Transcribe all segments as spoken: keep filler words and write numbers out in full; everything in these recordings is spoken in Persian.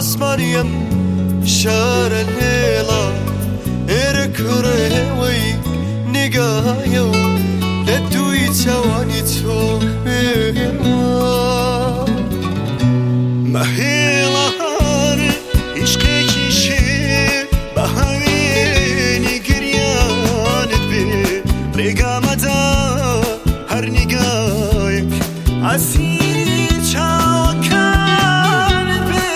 عسمانيم شار الليلة إركرهوي نقايو لدوي تواني توهيما مهيلا هاري عشقي كيشي بهاويني قريان بي ريقا مدى هر نقايك عزيز چاوكان بي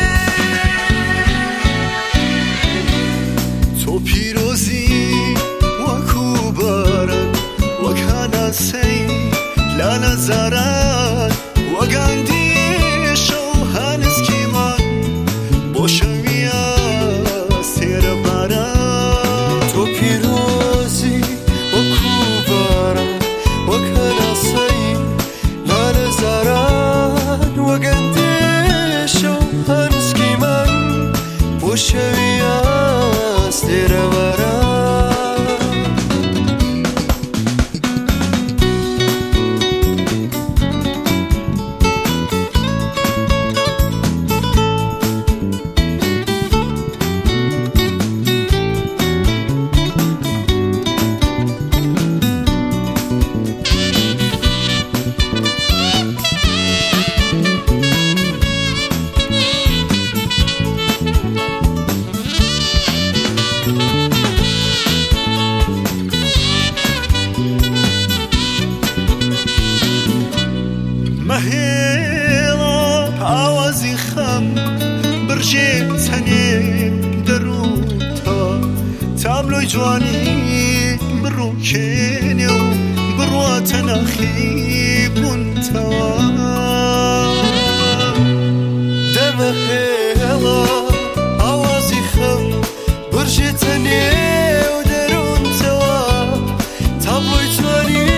تو پیروزی وکو باران وکانا سی لا نزاران وگاندی شو هنز کیمان بوشویا سیر باران تو پیروزی وکو باران وکانا سی لا نزاران وگاندی شو هنز کیمان بوشویا سیر باران مهيلا عوازي خم برجي تاني دروتا تابلو جواني برو كينيو برو تناخي بنتوا ده مهيلا عوازي خم برجي تاني ودروتا تابلو جواني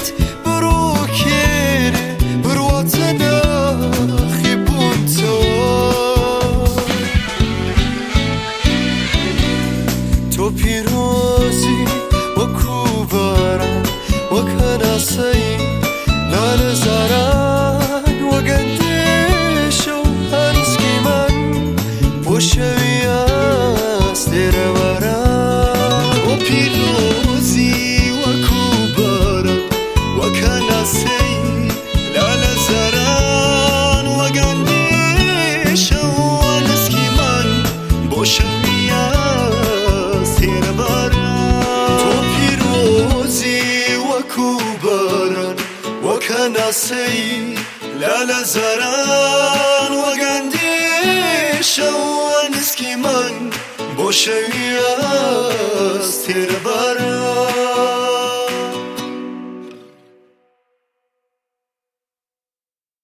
تو پیروزی وکو باران وکانا سی لال زاران وگندش و هنسکی من بوشوی است دیر باران تو پیروزی وکو باران وکانا سی لال زاران وگندش و هنسکی من بوشوی وكان سي لا لا زران وقندي شوان اسكي من بوشوي استير بران